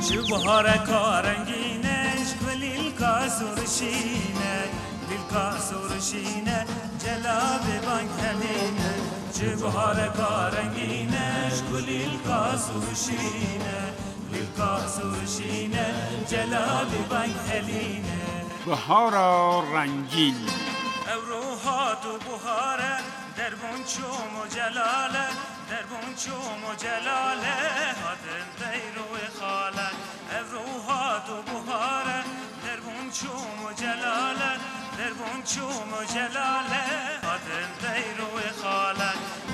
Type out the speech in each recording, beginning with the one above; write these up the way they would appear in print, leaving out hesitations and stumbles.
چو بهار کارنگینش گلیل کا سرشینه دل کا سرشینه جلاب بانگ هلینه چو بهار کارنگینش گلیل کا سرشینه دل کا سرشینه جلاب بانگ هلینه بهار رنگین روحات و بهاره دربون چوم و جلاله دربون چوم و جلاله هاتن دیرو خاله روحات و بهاره دربون چوم و جلاله دربون چوم و جلاله هاتن دیرو خاله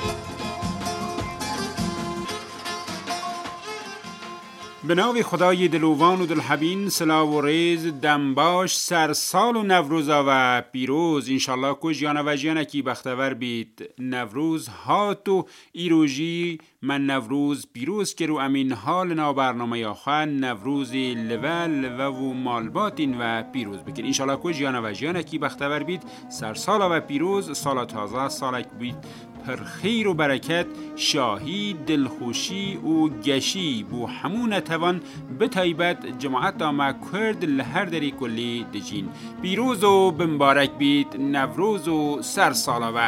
به نام خدای دلوان و دلحبین، صلاح و ریز دنباش سرسال و نوروزا و پیروز انشالله که جیانا و جیانا کی بختور بید نوروز هاتو ایروژی من نوروز پیروز که رو امین حال نا برنامه آخر نوروز لول و مالباتین و پیروز بکن انشالله که جیانا و جیانا کی بختور بید سرسال و پیروز سال تازه سالک بید پر خیر و برکت شاهی دلخوشی و گشی بو همون توان به تایبت جماعت ما کرد لهر دری کلی دجین پیروز و بمبارک بید نوروز و سر سالاوه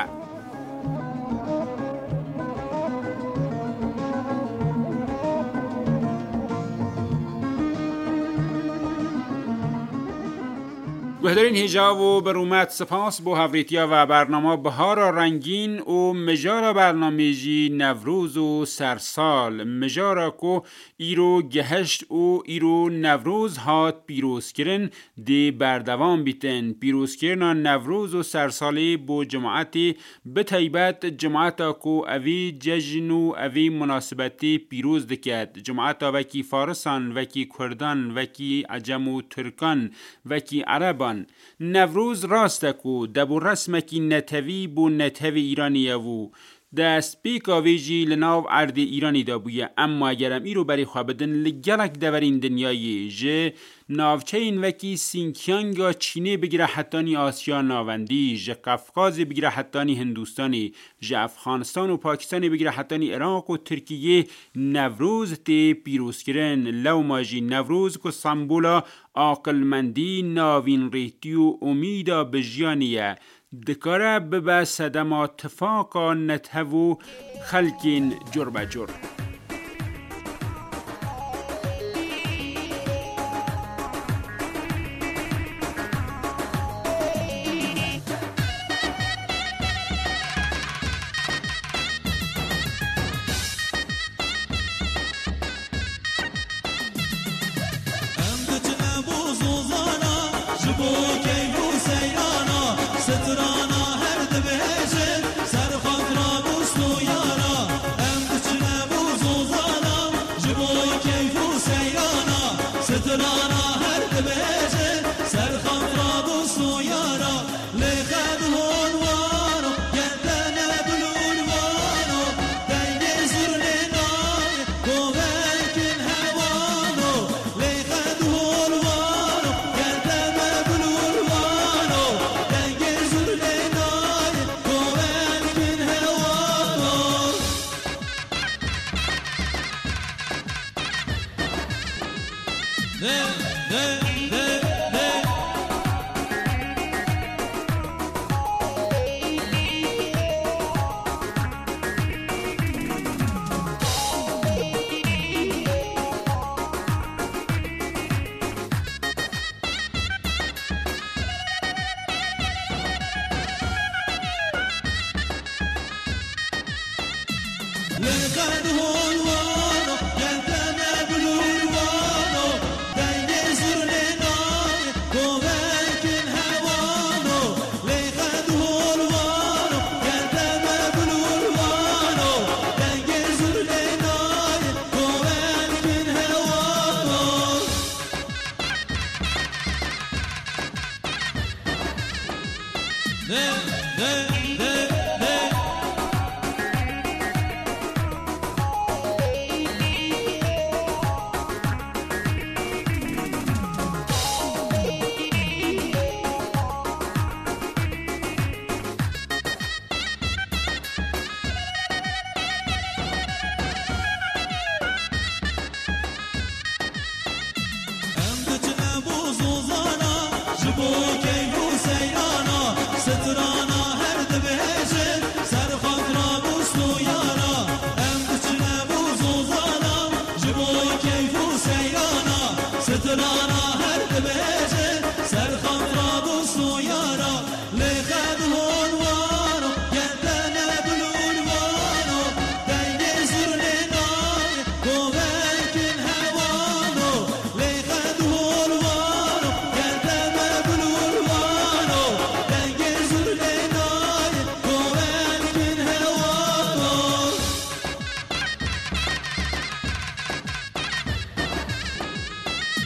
بهدارین هجاب و برومت سپاس بو هفریتیا و برنامه بهار رنگین و مجارا برنامه‌جی نوروز و سرسال مجارا کو ایرو گهشت و ایرو نوروز هات پیروز کرن دی بردوام بیتن پیروز کرن نوروز و سرسالی بو جماعتی به تایبت جماعتا کو اوی جشن و اوی مناسبتی پیروز دکد جماعتا وکی فارسان وکی کردان وکی عجم و ترکان وکی عربان نوروز راستکو دبو رسمکی نتوی بو نتوی ایرانی و دست پیکاویجی لناو عرد ایرانی دا بویه اما اگرم ای رو بری خوابدن لگلک دورین دنیایی جه ناوچین وکی سینکیانگا چینه بگیره حتانی آسیا ناوندی جه قفقاز بگیره حتانی هندوستانی جه افغانستان و پاکستانی بگیره حتانی عراق و ترکیه نوروز تی پیروز کرن لو ماجی نوروز که سامبولا عاقلمندی ناوین ریتی و امیدا بجیانیه دکاره ببه صدم اتفاقا نتهو خلکین جر بجر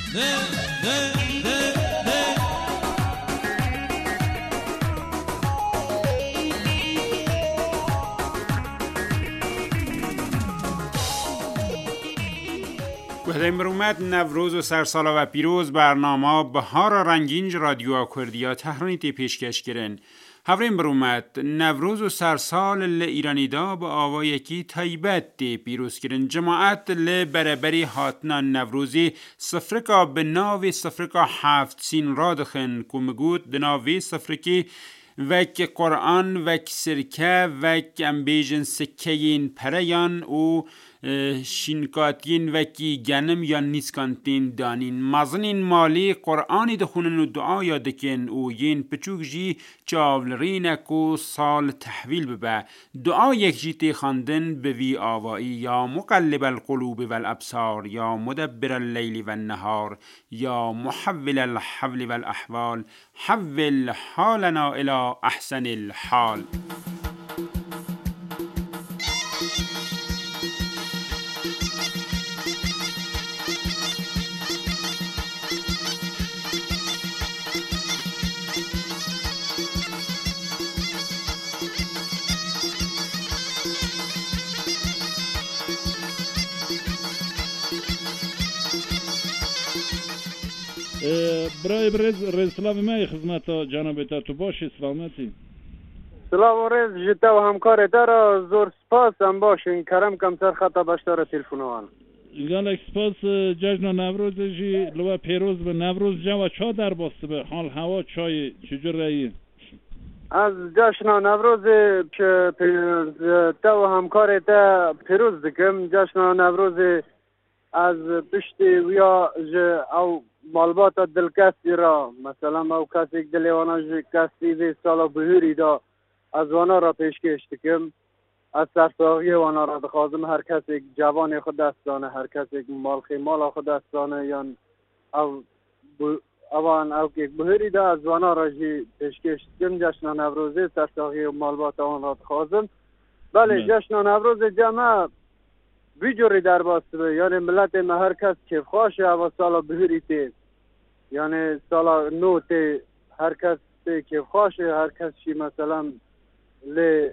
بهترین برومت نوروز و سرسال و پیروز برنامه بهار رنگین رادیو کردیا تهرانی تی پیشکش کرن. هفرین برومت نوروز و سرسال ایرانی دا با آوای کی تایبت تی پیروز کرن. جماعت برابری هاتنا نوروزی سفرکا به ناوی سفرکا 7 سین رادخن کمگود دناوی سفرکی وک قرآن وک سرکه وک امبیجن سکین پریان و شینکاتین وکی گنم یا نیسکانتین دانین مازنین مالی قرآنی دخونن و دعا یادکن و ین پچوک جی چاولرینک و سال تحویل ببه دعا یک جی تی خاندن بوی آوائی یا مقلب القلوب والابصار یا مدبر اللیل والنهار یا محول الحول والاحوال حول حالنا الى احسن الحال. برای رز سلام ما خدمت جناب تو باشی سلامتی. سلام و رز جتا و همکار دارا زور سپاس هم باشین کرم کمتر خطا باشتار تلفونوان. گالک سپاس جشن نوروز جی لوا پیروز به نوروز جوا چا در باسته به حال هوا چای چجور رایی؟ از جشن نوروز که تا و همکار تا پیروز دکم جشن نوروز از پشت ویا او مالبات دلکستی را مثلا او کسی دلیوانا کسی وی سالا بهوری دا از وانا را پیشکش دکم از سرساقی وانا را دخوازم هر کسی جوان خود دستانه هر کسی مالخی مالا خود دستانه یا او که بهوری دا از وانا را پیشکش دکم جشن نوروزی سرساقی و مالبات آن را دخوازم. بله جشن نوروز جمعه بیجوری در باسته یعنی ملت ما هر کس کیف خواشه و سالا بهوری تی یعنی سالا نو تی هر کس تی کیف خواشه هر کس شی مثلا ل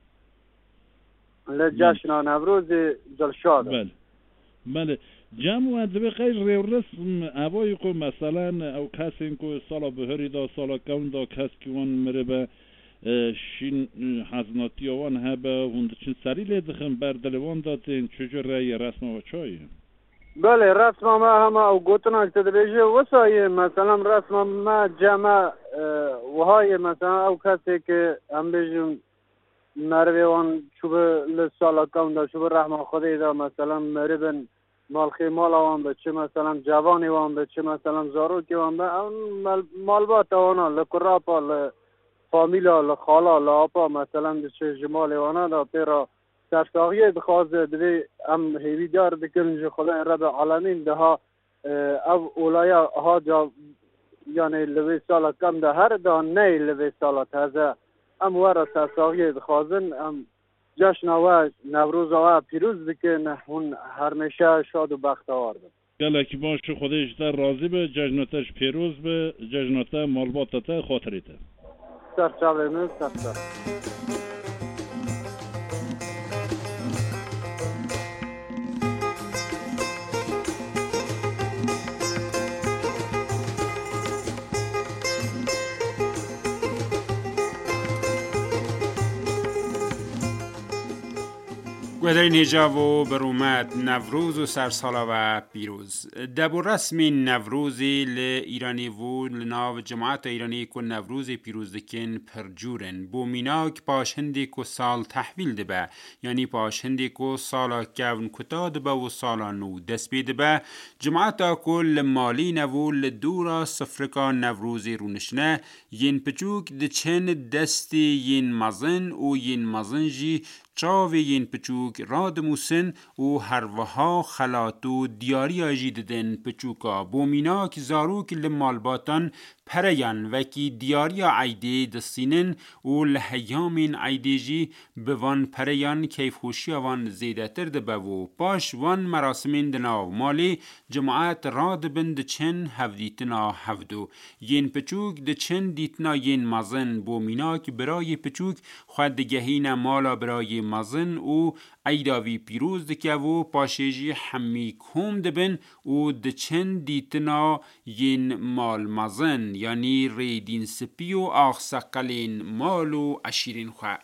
جشن نوروز جلشاد. بله جمع ادبه خیلی رسم اوای کو مثلا او کسی کو سالا بهوری دا سالا کون دا کس که اون مره به شین حزناتی آوان هبه هنده چین سری لیدخن بردلوان داتین چجور رای رسم و چایی؟ بله رسم ما همه او گوتناک تدبیجه وسایی مثلا رسم ما جمع وهای مثلا او کسی که هم بیجون مرویوان چوبه لسالا کون دا چوبه رحمه خودی دا مثلا مریبن مالخی مال آوان به چه مثلا جوانی وان به چه مثلا زاروکی وان به مالبات آوانا لکراپا فامیلا لخالا لاپا مثلا چه جمال وانا دا پیرا سرساقیه بخوازه دوی ام هیوی دار بکنج خدا رب العالمین ده ها او اولایا ها جا یعنی لوی سالا کم ده هر دا نی لوی سالا تازه ام ورا سرساقیه بخوازن ام جشن و نوروز و پیروز بکن هون هرمیشه شاد و بختوار بکن. گلکی باش خودش در راضی به جشناتش پیروز به جشناته مالباتته خاطریته. سرچاوه سرچاوه گوهدرین هجاب و برومت نوروز و سرسالا و پیروز دبو رسمی نوروزی ایرانی و لناو جماعت ایرانی که نوروز پیروز دکن پرجورن بو میناک پاشندی که سال تحویل دبه یعنی پاشندی که سالا کون کتا دبه و سالا نو دست بیدبه جماعت که لمالی نوو لدورا سفرکا نوروزی رونشنه ین پچوک دچن دستی ین مزن و ین مزن جی چاوی ین پچوک راد موسن و هروها خلاتو دیاری آجی ددن پچوکا بومیناک زاروک لمالباتان پریان وکی دیاریا عیده دستینن و لحیامین عیده جی بوان پریان کیف خوشی وان زیده تر دبو باش وان مراسمین دناو مالی جماعت را دبند چن هفدیتنا هفدو ین پچوک د چن دیتنا ین مزن بو میناک برای پچوک خود گهین مالا برای مزن و عیداوی پیروز دکه و پاشیجی همی کوم دبن و د چن دیتنا ین مال مزن یعنی ریدین سپی و آخسقلین مال و عشیرین خواه.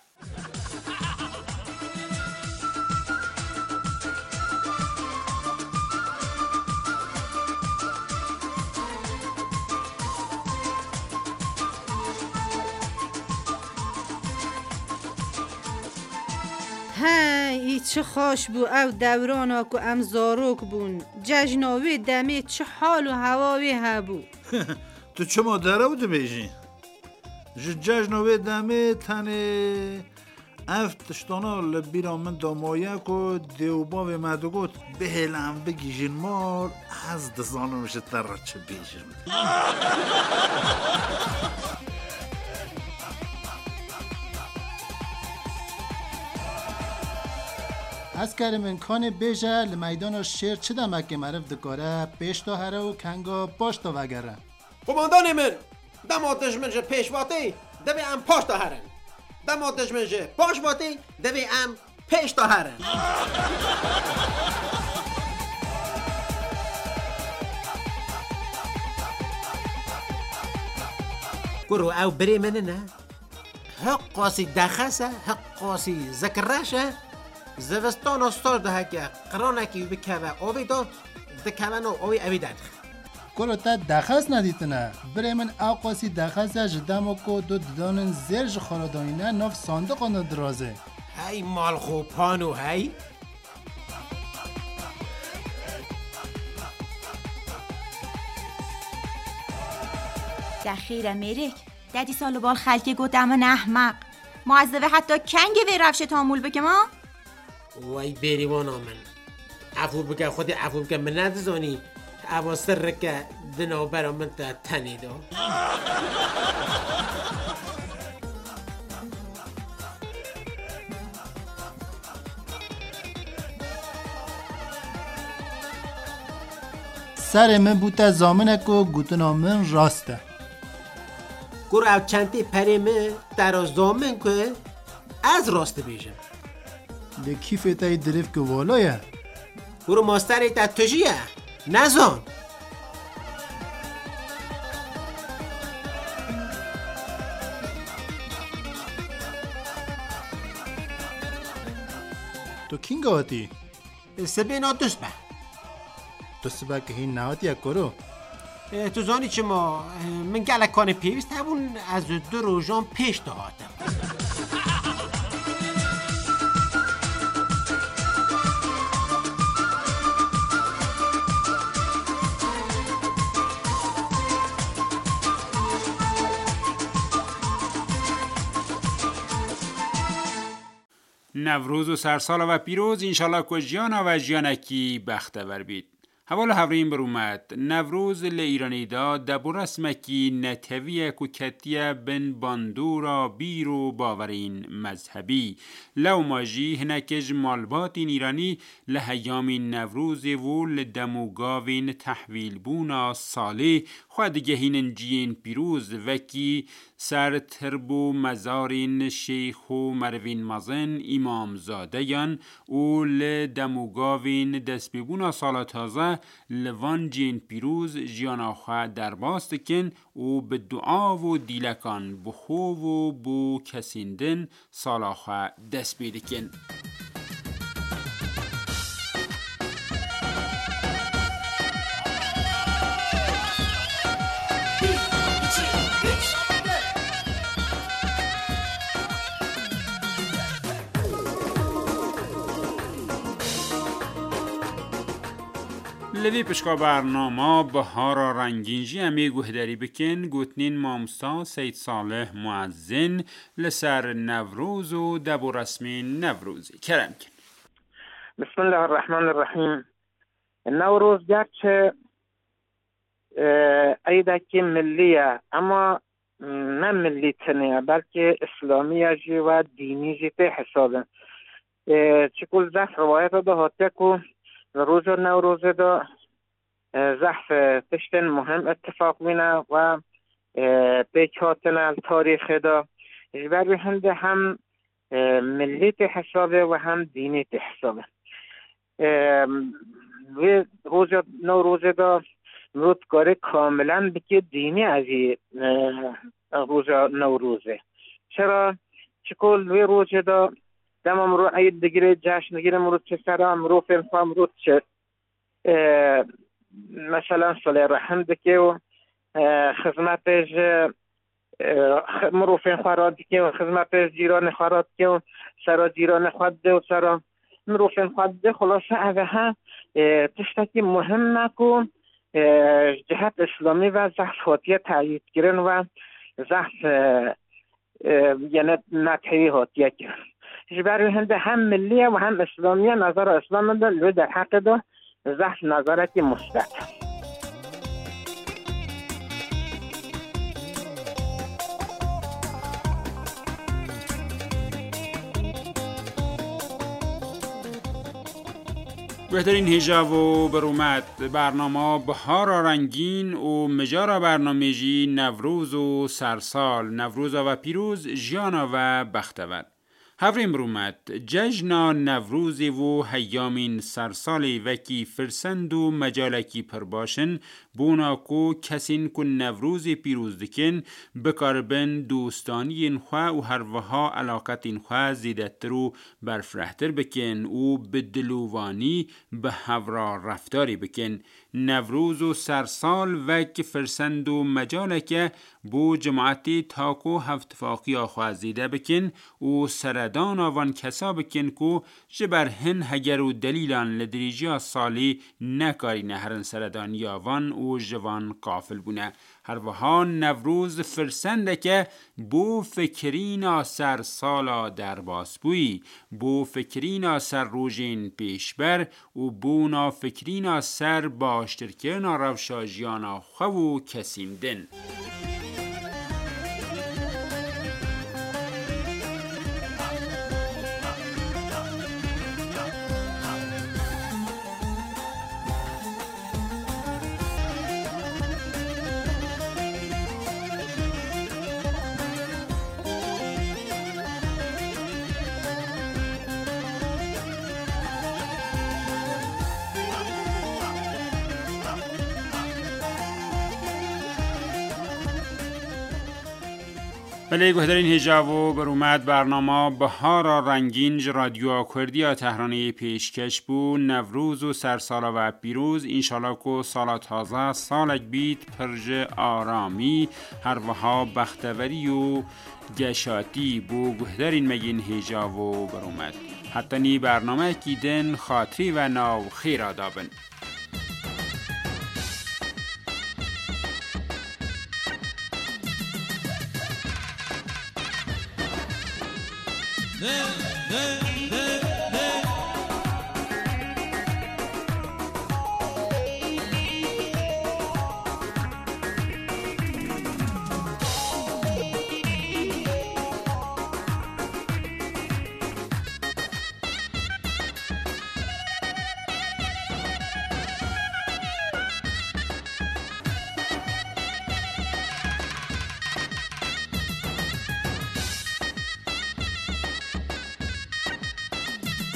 ای چه خوش بو او دورانا که ام زاروک بون ججناوی دمی چه حال و هواوی هبو تو چه مادره بوده بیجی؟ ججناوی دمی تنه افت تشتانا لبیرا من دامایه که دیوباوی مدوگوت بهلم بگیجین مار از دزانو میشه تر را چه بیجین از کریم امکان بیجه لمیدان شیر چه دمک معرف دکاره پیش تا هره و کنگا باش تا وگره قماندان من دماتش منشه پیش واتی دوی ام پاش تا هرن دماتش منشه پاش واتی دوی ام پیش تا هرن گرو او بری منه نه حقاسی دخسه حقاسی ذکرشه زوستان استار ده که قرانکی بکوه آوی داد دکوه نو آوی اوی داد گرو تا دخص ندیتنه برای من اوقاسی دخصه جدامو که دو دانن زرج خاردانینه ناف صندوق آن درازه هی مال خوبانو هی دخیر امریک دادی سالو بال خلکی گوتم احمق معذبه حتی کنگه وی رفشه تامول بکه ما وای بریوانا من عفو بکه خودی عفو بکه من ندزانی عفو سر که دنو برا من تا تنیدو سر من بوده زامنه که گوتنا من راسته گرو او چنتی پری من در زامن که از راسته بیشم ده کیفه تای دریف که والایه گرو ماستری تا تجیه نزان تو کینگ آتی؟ سبه نا دوست به تو سبه که هین نهاتی یک کرو تو زانی چه ما من گلکان پیوست همون از دو روزان پیش دهاتم نوروز و سرسال و پیروز انشالله که جیانا و جیانکی بختور بید. حوال هفرین برومد نوروز لایرانی دا دبو رسمکی نتویه که کتیه بن باندورا بیرو باورین مذهبی لو ماجی هنکج مالباتین ایرانی لحیامین نوروز و لدموگاوین تحویل بونا ساله خودگهین جین پیروز وکی سر تربو مزارین شیخ و مروین مزن امام زاده یان و لدموگاوین دست ببونا سال تازه لوان جین پیروز جیانا خواه در باست کن و به دعا و دیلکان بخو و بو کسیندن سالا خواه دست بیدکن. لوی پشکا برنامه بهارا رنگینجی امی گوهداری بکن گوتنین مامستا سید صالح معزن لسر نوروز و دبو رسمی نوروزی کرم کن. بسم الله الرحمن الرحیم. نوروز گرچه ایده که ملیه اما نه ملی تنه بلکه اسلامی جی و دینی جی ته حسابه چکل زحف روایت دا هاته که روز نوروز دا زحف پشتن مهم اتفاق بینه و پیک هاتن تاریخ دا جبر هنده هم ملی ته حسابه و هم دینی ته حسابه روز نوروز دا مرود کاری کاملا بکی دینی از روز نوروزه چرا؟ چکل وی روز دا دم امرو عید دگیره جشن دگیره مرود چه سره امرو فنفا مرود چه مثلا صلی رحم دکی و خدمتش مرو فنفا را دکی و خدمتش جیران خوارات که و سرا جیران خواد ده و سرا مرو فنفا ده خلاصه اوه ها تشتکی مهم نکو جهت اسلامی و زحف هاتیه تایید کرن و زحف یعنی نتحوی هاتیه کرن جبری هنده هم ملیه و هم اسلامیه نظر اسلام ده لو در حق ده زحف نظرتی مثبت. بهترین هجاب و برومت برنامه بهار رنگین و مجارا برنامه‌جی نوروز و سرسال نوروز و پیروز جیانا و بختور هفرین برومت جشنا نوروزی و هیامین سرسالی وکی فرسند و مجالکی پر باشن بونا کو کسین کن نوروز پیروز دکن بکاربن دوستانی انخوا و هروها علاقت انخوا زیدتر و برفرهتر بکن و بدلووانی به هورا رفتاری بکن نوروز و سرسال وکی فرسند و مجالک بو جماعتی تاکو هفتفاقی آخوا زیده بکن و سردان آوان کسا بکن کو جبرهن هگر و دلیلان لدریجی سالی نکاری نهرن سردانی آوان و جوان قافل بونه هر وها نوروز فرسنده که بو فکرین سر سالا در باس بوی بو فکرین سر روژین پیشبر و بو نا فکرین سر باشترکرن روشاجیانا خو کسیندن بله گوهدارین هجاب و برومد برنامه بهار رنگین رادیو کردیا تهرانی پیشکش بو نوروز و سرسالا و پیروز انشالله کو سالا تازه سالک بیت پرج آرامی هر وها بختوری و گشاتی بو گوهدارین مگین هجاب و برومد حتی نی برنامه کی دن خاطری و ناو خیر آدابن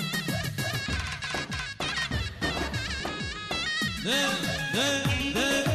ne